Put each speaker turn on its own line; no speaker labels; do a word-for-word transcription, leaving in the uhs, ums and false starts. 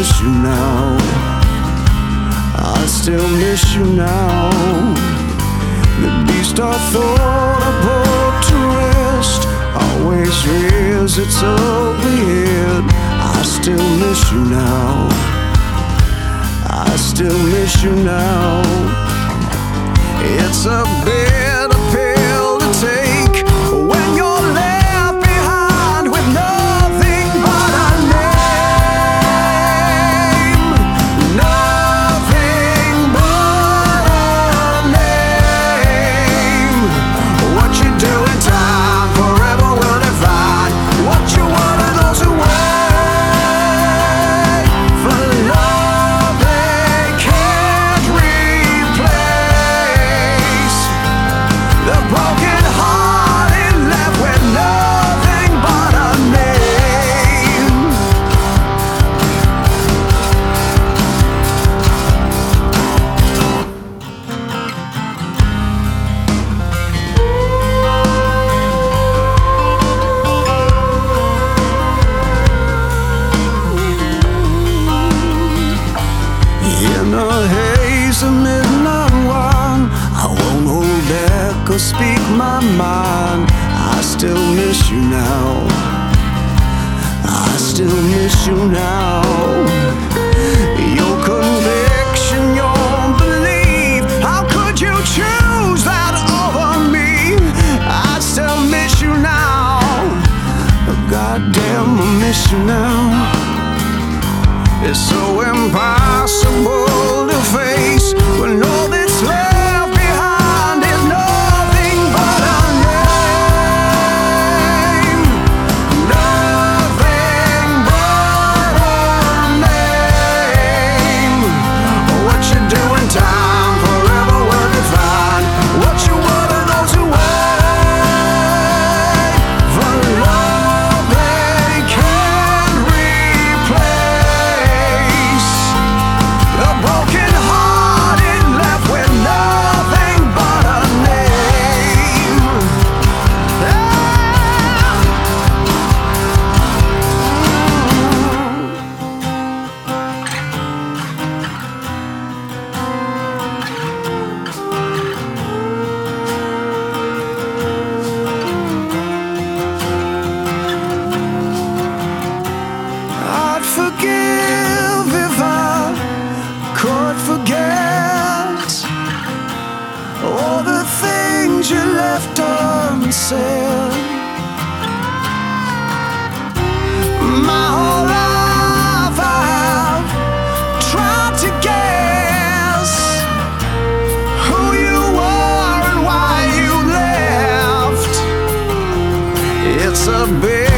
miss you now. I still miss you now. The beast I thought I put to rest always rears its ugly head. I still miss you now. I still miss you now. It's a bitter pill to take when you're left behind with nothing but a name. Nothing but a name. What you do in time forever will define what you want to those who wait for love they can't replace. The broken hearted left with nothing but a name. In the haze of midnight wine, I won't hold back or speak my mind. I still miss you now. I still miss you now. Your conviction, your belief, how could you choose that over me? I still miss you now. Goddamn, I miss you now. It's so impossible to face when all that's left behind is nothing but a name. Nothing but a name. What you do in time forever will define what you were to those who wait for love they can't replace. The broken hearted left with nothing but a name. I'd forgive if I could forget all the things you left unsaid. My whole life I have tried to guess who you were and why you left. It's a big